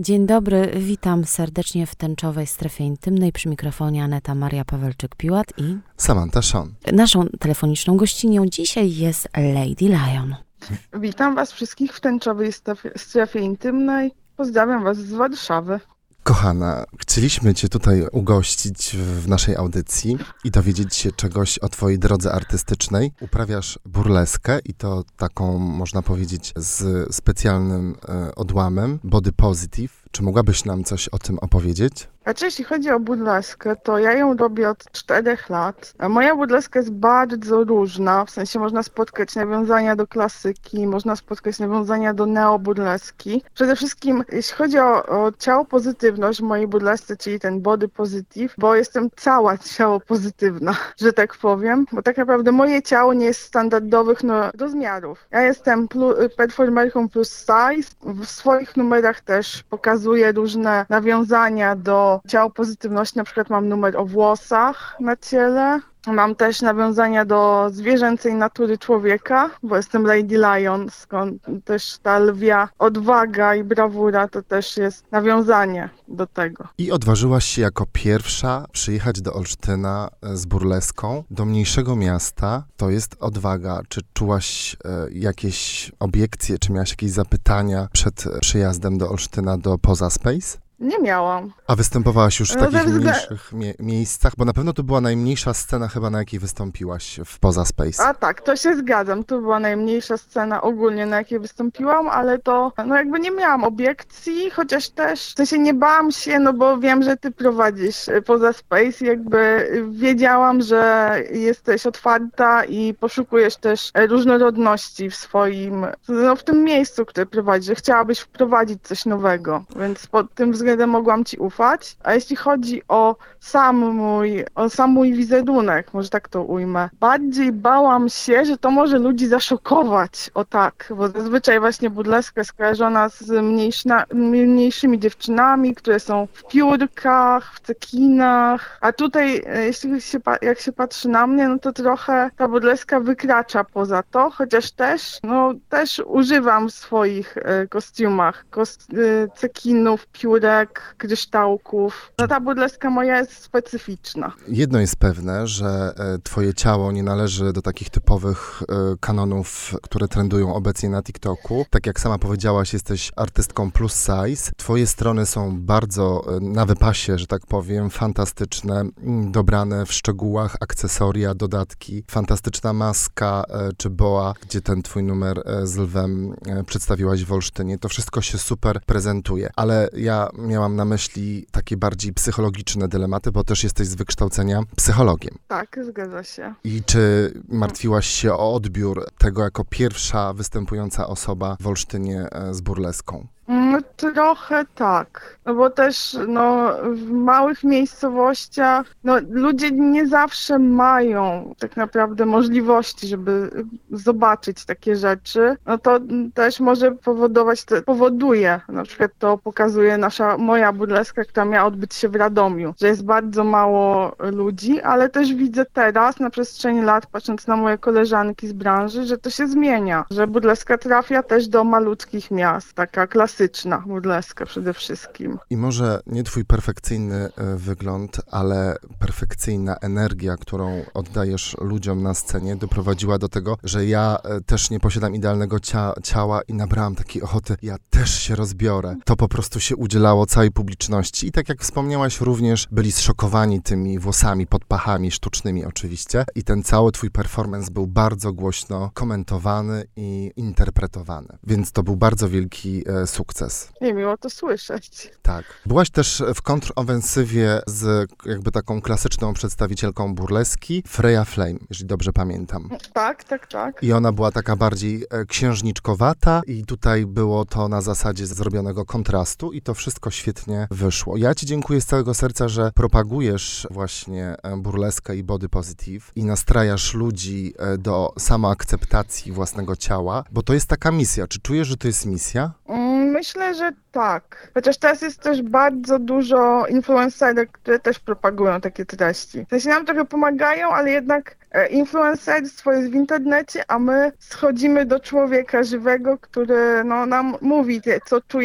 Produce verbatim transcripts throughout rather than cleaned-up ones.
Dzień dobry, witam serdecznie w tęczowej strefie intymnej. Przy mikrofonie Aneta Maria Pawelczyk-Piłat i Samantha Sean. Naszą telefoniczną gościnią dzisiaj jest Lady Lion. Witam Was wszystkich w tęczowej strefie, strefie intymnej. Pozdrawiam Was z Warszawy. Kochana, chcieliśmy Cię tutaj ugościć w naszej audycji i dowiedzieć się czegoś o Twojej drodze artystycznej. Uprawiasz burleskę i to taką, można powiedzieć, z specjalnym e, odłamem, body positive. Czy mogłabyś nam coś o tym opowiedzieć? Znaczy, jeśli chodzi o burleskę, to ja ją robię od czterech lat. A moja burleska jest bardzo różna, w sensie można spotkać nawiązania do klasyki, można spotkać nawiązania do neoburleski. Przede wszystkim, jeśli chodzi o, o ciało pozytywność w mojej burlesce, czyli ten body positive, bo jestem cała ciało pozytywna, że tak powiem, bo tak naprawdę moje ciało nie jest standardowych no, rozmiarów. Ja jestem plu- performerką plus size, w swoich numerach też pokazuję różne nawiązania do ciało pozytywności, na przykład mam numer o włosach na ciele. Mam też nawiązania do zwierzęcej natury człowieka, bo jestem Lady Lion, skąd też ta lwia odwaga i brawura to też jest nawiązanie do tego. I odważyłaś się jako pierwsza przyjechać do Olsztyna z burleską, do mniejszego miasta. To jest odwaga. Czy czułaś e, jakieś obiekcje, czy miałaś jakieś zapytania przed przyjazdem do Olsztyna do Poza Space? Nie miałam. A występowałaś już w No, takich wzglę- mniejszych mie- miejscach? Bo na pewno to była najmniejsza scena chyba, na jakiej wystąpiłaś w Poza Space. A tak, to się zgadzam. To była najmniejsza scena ogólnie, na jakiej wystąpiłam, ale to no jakby nie miałam obiekcji, chociaż też w sensie nie bałam się, no bo wiem, że ty prowadzisz Poza Space, jakby wiedziałam, że jesteś otwarta i poszukujesz też różnorodności w swoim, no w tym miejscu, które prowadzisz, że chciałabyś wprowadzić coś nowego, więc pod tym względem mogłam ci ufać. A jeśli chodzi o sam mój, o sam mój wizerunek, może tak to ujmę, bardziej bałam się, że to może ludzi zaszokować, o tak, bo zazwyczaj właśnie burleska jest skojarzona z mniejsza, mniejszymi dziewczynami, które są w piórkach, w cekinach, a tutaj, jeśli się, jak się patrzy na mnie, no to trochę ta burleska wykracza poza to, chociaż też, no też używam w swoich e, kostiumach kost, e, cekinów, piórek, kryształków. No ta burleska moja jest specyficzna. Jedno jest pewne, że e, twoje ciało nie należy do takich typowych e, kanonów, które trendują obecnie na TikToku. Tak jak sama powiedziałaś, jesteś artystką plus size. Twoje strony są bardzo e, na wypasie, że tak powiem, fantastyczne, m, dobrane w szczegółach, akcesoria, dodatki. Fantastyczna maska e, czy boa, gdzie ten twój numer e, z lwem e, przedstawiłaś w Olsztynie. To wszystko się super prezentuje. Ale ja miałam na myśli takie bardziej psychologiczne dylematy, bo też jesteś z wykształcenia psychologiem. Tak, zgadza się. I czy martwiłaś się o odbiór tego jako pierwsza występująca osoba w Olsztynie z burleską? No, trochę tak, no bo też no, w małych miejscowościach no, ludzie nie zawsze mają tak naprawdę możliwości, żeby zobaczyć takie rzeczy. No to też może powodować, to powoduje, na przykład to pokazuje nasza, moja burleska, która miała odbyć się w Radomiu, że jest bardzo mało ludzi, ale też widzę teraz na przestrzeni lat, patrząc na moje koleżanki z branży, że to się zmienia, że burleska trafia też do malutkich miast, taka klasyczna. burleska przede wszystkim. I może nie twój perfekcyjny y, wygląd, ale perfekcyjna energia, którą oddajesz ludziom na scenie, doprowadziła do tego, że ja y, też nie posiadam idealnego cia- ciała i nabrałam takiej ochoty, ja też się rozbiorę. To po prostu się udzielało całej publiczności i tak jak wspomniałaś, również byli zszokowani tymi włosami pod pachami, sztucznymi oczywiście. I ten cały twój performance był bardzo głośno komentowany i interpretowany. Więc to był bardzo wielki y, sukces. Nie, miło to słyszeć. Tak. Byłaś też w kontrofensywie z jakby taką klasyczną przedstawicielką burleski, Freya Flame, jeżeli dobrze pamiętam. Tak, tak, tak. I ona była taka bardziej księżniczkowata i tutaj było to na zasadzie zrobionego kontrastu i to wszystko świetnie wyszło. Ja ci dziękuję z całego serca, że propagujesz właśnie burleskę i body positive i nastrajasz ludzi do samoakceptacji własnego ciała, bo to jest taka misja. Czy czujesz, że to jest misja? Myślę, że tak. Chociaż teraz jest też bardzo dużo influencerek, które też propagują takie treści. W sensie nam trochę pomagają, ale jednak influencerstwo jest w internecie, a my schodzimy do człowieka żywego, który no, nam mówi, co czuje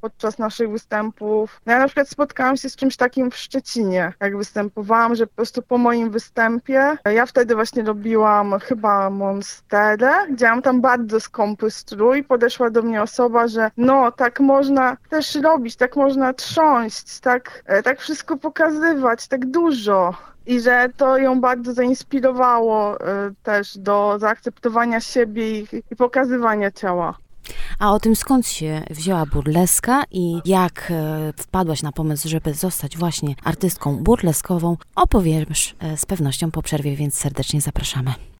podczas naszych występów. No ja na przykład spotkałam się z czymś takim w Szczecinie, jak występowałam, że po prostu po moim występie, ja wtedy właśnie robiłam chyba Monsterę, działam tam bardzo skąpy strój, podeszła do mnie osoba, że no tak można też robić, tak można trząść, tak, tak wszystko pokazywać, tak dużo. I że to ją bardzo zainspirowało y, też do zaakceptowania siebie i, i pokazywania ciała. A o tym, skąd się wzięła burleska i jak e, wpadłaś na pomysł, żeby zostać właśnie artystką burleskową, opowiesz e, z pewnością po przerwie, więc serdecznie zapraszamy.